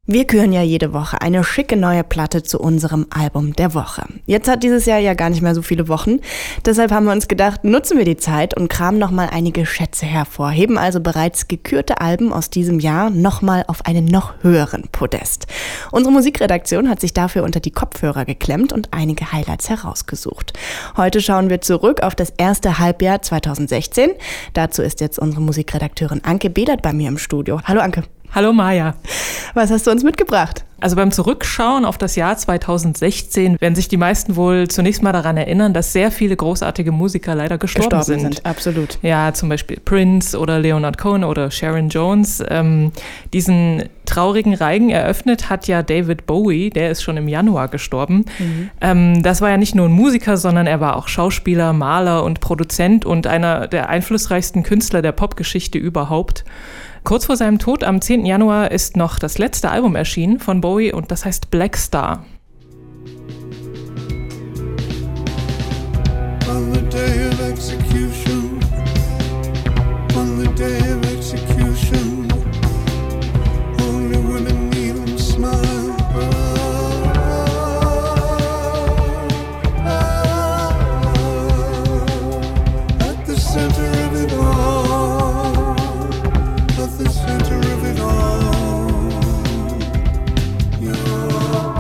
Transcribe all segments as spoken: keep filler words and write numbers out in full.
Wir küren ja jede Woche eine schicke neue Platte zu unserem Album der Woche. Jetzt hat dieses Jahr ja gar nicht mehr so viele Wochen. Deshalb haben wir uns gedacht, nutzen wir die Zeit und kramen nochmal einige Schätze hervor. Heben also bereits gekürte Alben aus diesem Jahr nochmal auf einen noch höheren Podest. Unsere Musikredaktion hat sich dafür unter die Kopfhörer geklemmt und einige Highlights herausgesucht. Heute schauen wir zurück auf das erste Halbjahr zweitausendsechzehn. Dazu ist jetzt unsere Musikredakteurin Anke Behlert bei mir im Studio. Hallo Anke. Hallo Maja. Was hast du uns mitgebracht? Also beim Zurückschauen auf das Jahr zweitausendsechzehn werden sich die meisten wohl zunächst mal daran erinnern, dass sehr viele großartige Musiker leider gestorben, gestorben sind. sind. Absolut. Ja, zum Beispiel Prince oder Leonard Cohen oder Sharon Jones. Ähm, diesen traurigen Reigen eröffnet hat ja David Bowie, der ist schon im Januar gestorben. Mhm. Ähm, das war ja nicht nur ein Musiker, sondern er war auch Schauspieler, Maler und Produzent und einer der einflussreichsten Künstler der Popgeschichte überhaupt. Kurz vor seinem Tod am zehnten Januar ist noch das letzte Album erschienen von Bowie und das heißt Black Star. On the day of execution, on the day of execution, only women kneel and smile. At the center of it all, at the center of it all, you're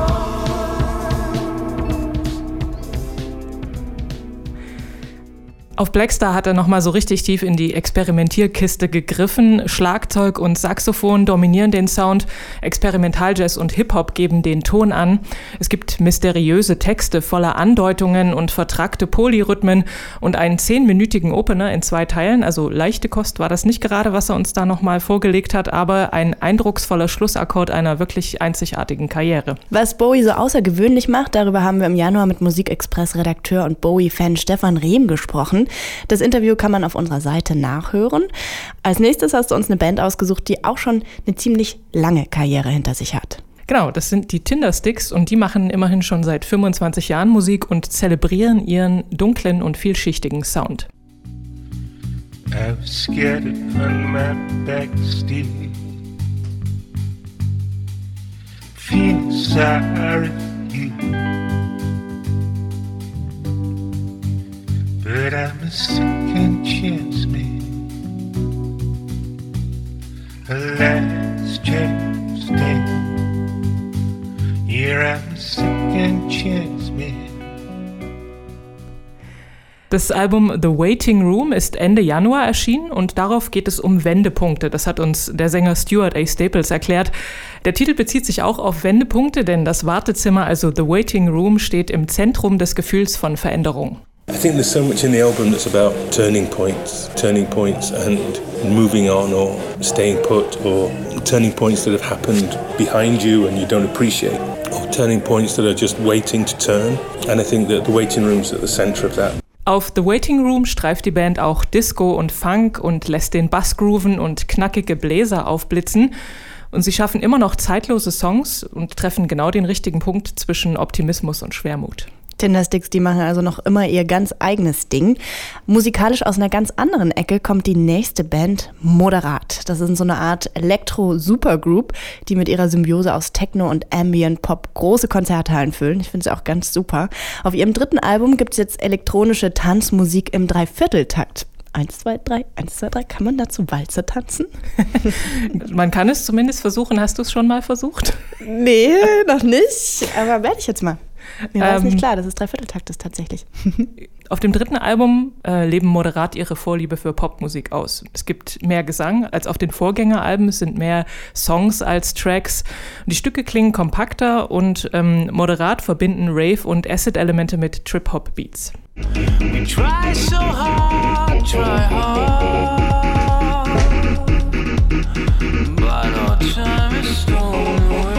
Auf Black Star hat er nochmal so richtig tief in die Experimentierkiste gegriffen. Schlagzeug und Saxophon dominieren den Sound, Experimental-Jazz und Hip-Hop geben den Ton an. Es gibt mysteriöse Texte voller Andeutungen und vertrackte Polyrhythmen und einen zehnminütigen Opener in zwei Teilen. Also leichte Kost war das nicht gerade, was er uns da nochmal vorgelegt hat, aber ein eindrucksvoller Schlussakkord einer wirklich einzigartigen Karriere. Was Bowie so außergewöhnlich macht, darüber haben wir im Januar mit Musikexpress-Redakteur und Bowie-Fan Stefan Rehm gesprochen. Das Interview kann man auf unserer Seite nachhören. Als nächstes hast du uns eine Band ausgesucht, die auch schon eine ziemlich lange Karriere hinter sich hat. Genau, das sind die Tindersticks und die machen immerhin schon seit fünfundzwanzig Jahren Musik und zelebrieren ihren dunklen und vielschichtigen Sound. I was scared on my back still, feeling sorry for you. But I'm a second chance man, a last chance stand. Yeah, I'm a second chance man. Das Album The Waiting Room ist Ende Januar erschienen und darauf geht es um Wendepunkte. Das hat uns der Sänger Stuart A. Staples erklärt. Der Titel bezieht sich auch auf Wendepunkte, denn das Wartezimmer, also The Waiting Room, steht im Zentrum des Gefühls von Veränderung. I think there's so much in the album that's about turning points, turning points and moving on or staying put, or turning points that have happened behind you and you don't appreciate, or turning points that are just waiting to turn. And I think that the waiting room's at the center of that. Auf The Waiting Room streift die Band auch Disco und Funk und lässt den Bass grooven und knackige Bläser aufblitzen. Und sie schaffen immer noch zeitlose Songs und treffen genau den richtigen Punkt zwischen Optimismus und Schwermut. Tindersticks, die machen also noch immer ihr ganz eigenes Ding. Musikalisch aus einer ganz anderen Ecke kommt die nächste Band, Moderat. Das ist so eine Art Elektro-Supergroup, die mit ihrer Symbiose aus Techno und Ambient Pop große Konzerthallen füllen. Ich finde es auch ganz super. Auf ihrem dritten Album gibt es jetzt elektronische Tanzmusik im Dreivierteltakt. Eins, zwei, drei, eins, zwei, drei. Kann man dazu Walzer tanzen? Man kann es zumindest versuchen. Hast du es schon mal versucht? Nee, noch nicht. Aber werde ich jetzt mal. Mir war es ähm, nicht klar, dass es Dreivierteltakt ist tatsächlich. Auf dem dritten Album äh, leben Moderat ihre Vorliebe für Popmusik aus. Es gibt mehr Gesang als auf den Vorgängeralben, es sind mehr Songs als Tracks. Die Stücke klingen kompakter und ähm, Moderat verbinden Rave- und Acid-Elemente mit Trip-Hop-Beats. We try so hard, try hard, but our time is stolen away.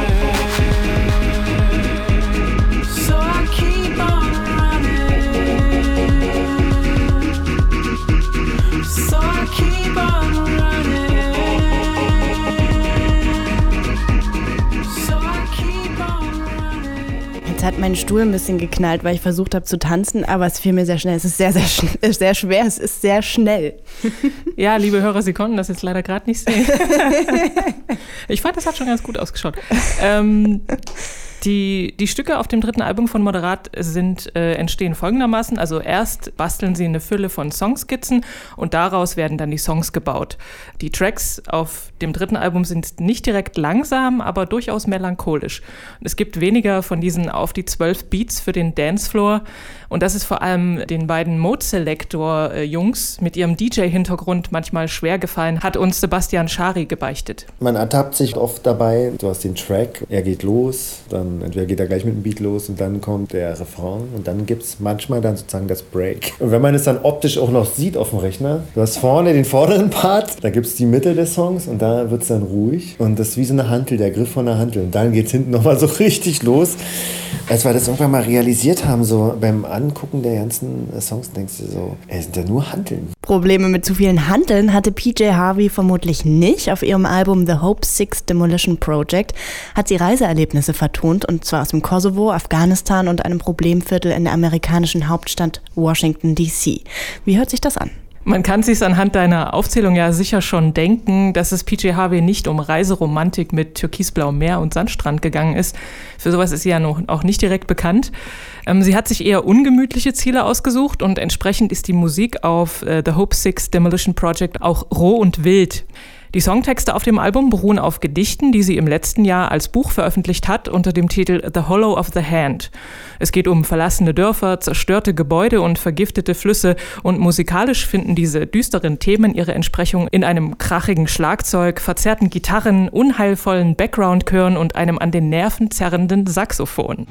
Jetzt hat mein Stuhl ein bisschen geknallt, weil ich versucht habe zu tanzen, aber es fiel mir sehr schnell. Es ist sehr, sehr, schn- sehr schwer, es ist sehr schnell. Ja, liebe Hörer, Sie konnten das jetzt leider gerade nicht sehen. Ich fand, das hat schon ganz gut ausgeschaut. Ähm, Die, die Stücke auf dem dritten Album von Moderat sind, äh, entstehen folgendermaßen. Also erst basteln sie eine Fülle von Songskizzen und daraus werden dann die Songs gebaut. Die Tracks auf dem dritten Album sind nicht direkt langsam, aber durchaus melancholisch. Es gibt weniger von diesen auf die zwölf Beats für den Dancefloor. Und das ist vor allem den beiden Mode Selector-Jungs mit ihrem D J-Hintergrund manchmal schwer gefallen, hat uns Sebastian Schari gebeichtet. Man ertappt sich oft dabei, du hast den Track, er geht los, dann entweder geht er gleich mit dem Beat los und dann kommt der Refrain und dann gibt es manchmal dann sozusagen das Break. Und wenn man es dann optisch auch noch sieht auf dem Rechner, du hast vorne den vorderen Part, da gibt es die Mitte des Songs und da wird es dann ruhig und das ist wie so eine Hantel, der Griff von der Hantel und dann geht es hinten nochmal so richtig los. Als wir das irgendwann mal realisiert haben, so beim Angucken der ganzen Songs, denkst du so, ey, sind da nur Hanteln. Probleme mit zu vielen Hanteln hatte P J Harvey vermutlich nicht. Auf ihrem Album The Hope Six Demolition Project hat sie Reiseerlebnisse vertont, und zwar aus dem Kosovo, Afghanistan und einem Problemviertel in der amerikanischen Hauptstadt Washington D C. Wie hört sich das an? Man kann sich anhand deiner Aufzählung ja sicher schon denken, dass es P J Harvey nicht um Reiseromantik mit türkisblauem Meer und Sandstrand gegangen ist. Für sowas ist sie ja noch auch nicht direkt bekannt. Ähm, sie hat sich eher ungemütliche Ziele ausgesucht und entsprechend ist die Musik auf äh, The Hope Six Demolition Project auch roh und wild. Die Songtexte auf dem Album beruhen auf Gedichten, die sie im letzten Jahr als Buch veröffentlicht hat unter dem Titel The Hollow of the Hand. Es geht um verlassene Dörfer, zerstörte Gebäude und vergiftete Flüsse, und musikalisch finden diese düsteren Themen ihre Entsprechung in einem krachigen Schlagzeug, verzerrten Gitarren, unheilvollen Background-Chören und einem an den Nerven zerrenden Saxophon.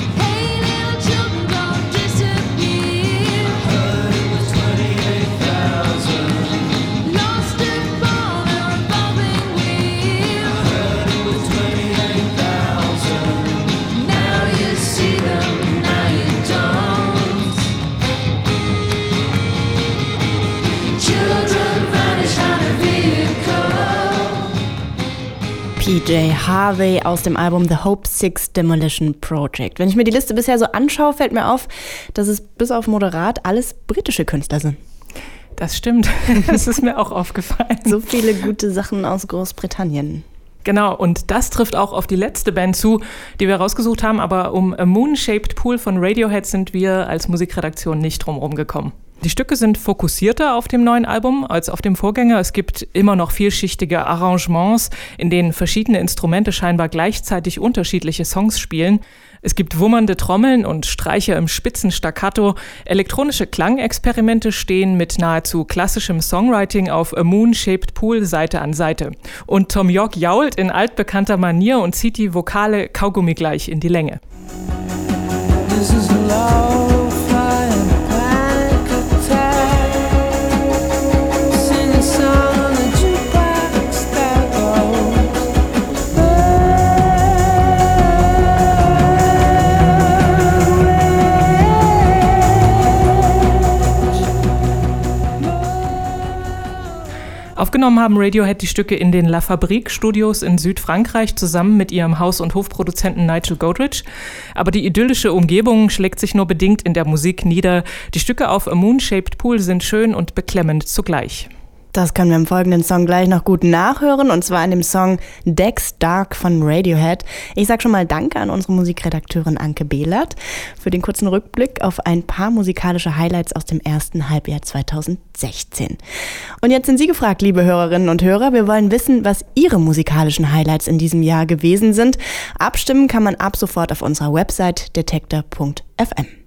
P J Harvey aus dem Album The Hope Six Demolition Project. Wenn ich mir die Liste bisher so anschaue, fällt mir auf, dass es bis auf Moderat alles britische Künstler sind. Das stimmt, das ist mir auch aufgefallen. So viele gute Sachen aus Großbritannien. Genau, und das trifft auch auf die letzte Band zu, die wir rausgesucht haben, aber um A Moon-Shaped Pool von Radiohead sind wir als Musikredaktion nicht drumherum gekommen. Die Stücke sind fokussierter auf dem neuen Album als auf dem Vorgänger. Es gibt immer noch vielschichtige Arrangements, in denen verschiedene Instrumente scheinbar gleichzeitig unterschiedliche Songs spielen. Es gibt wummernde Trommeln und Streicher im spitzen Staccato. Elektronische Klangexperimente stehen mit nahezu klassischem Songwriting auf A Moon-Shaped Pool Seite an Seite. Und Thom Yorke jault in altbekannter Manier und zieht die Vokale kaugummigleich in die Länge. This is love. Aufgenommen haben Radiohead die Stücke in den La Fabrique Studios in Südfrankreich zusammen mit ihrem Haus- und Hofproduzenten Nigel Godrich. Aber die idyllische Umgebung schlägt sich nur bedingt in der Musik nieder. Die Stücke auf A Moon-Shaped Pool sind schön und beklemmend zugleich. Das können wir im folgenden Song gleich noch gut nachhören, und zwar in dem Song Decks Dark von Radiohead. Ich sag schon mal Danke an unsere Musikredakteurin Anke Behlert für den kurzen Rückblick auf ein paar musikalische Highlights aus dem ersten Halbjahr zweitausendsechzehn. Und jetzt sind Sie gefragt, liebe Hörerinnen und Hörer. Wir wollen wissen, was Ihre musikalischen Highlights in diesem Jahr gewesen sind. Abstimmen kann man ab sofort auf unserer Website detektor punkt f m.